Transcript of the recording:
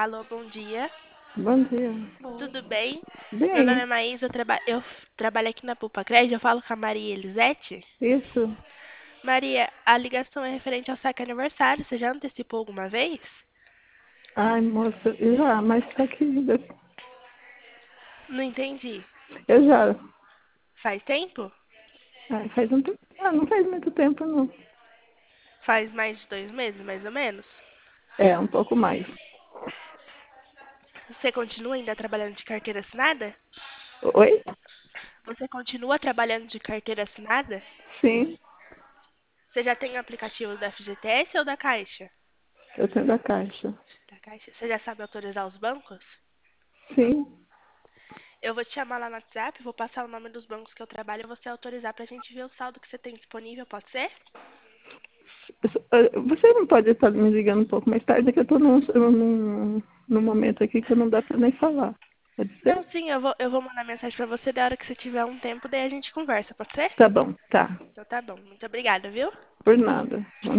Alô, bom dia. Bom dia. Tudo bem? Meu nome é Bem, Maísa, eu trabalho aqui na Pupa Crédito. Eu falo com a Maria Elisete. isso. Maria, a ligação é referente ao saque aniversário. Você já antecipou alguma vez? Ai, moça, já, mas só que Não entendi. eu já. Faz tempo? Ai, faz um tempo. Ah, não faz muito tempo, não. Faz mais de 2 meses, mais ou menos? É, um pouco mais. Você continua ainda trabalhando de carteira assinada? Oi? Você continua trabalhando de carteira assinada? Sim, Você já tem o aplicativo da FGTS ou da Caixa? eu tenho da caixa. Da Caixa. Você já sabe autorizar os bancos? Sim. Eu vou te chamar lá no WhatsApp, vou passar o nome dos bancos que eu trabalho e você autorizar pra gente ver o saldo que você tem disponível, pode ser? Você não pode estar me ligando um pouco mais tarde, é que eu estou num momento aqui que não dá para nem falar. Pode Não, ser? sim, eu vou mandar mensagem pra você da hora que você tiver um tempo, daí a gente conversa, pode ser? Tá bom, tá. Então tá bom. Muito obrigada, viu? Por nada.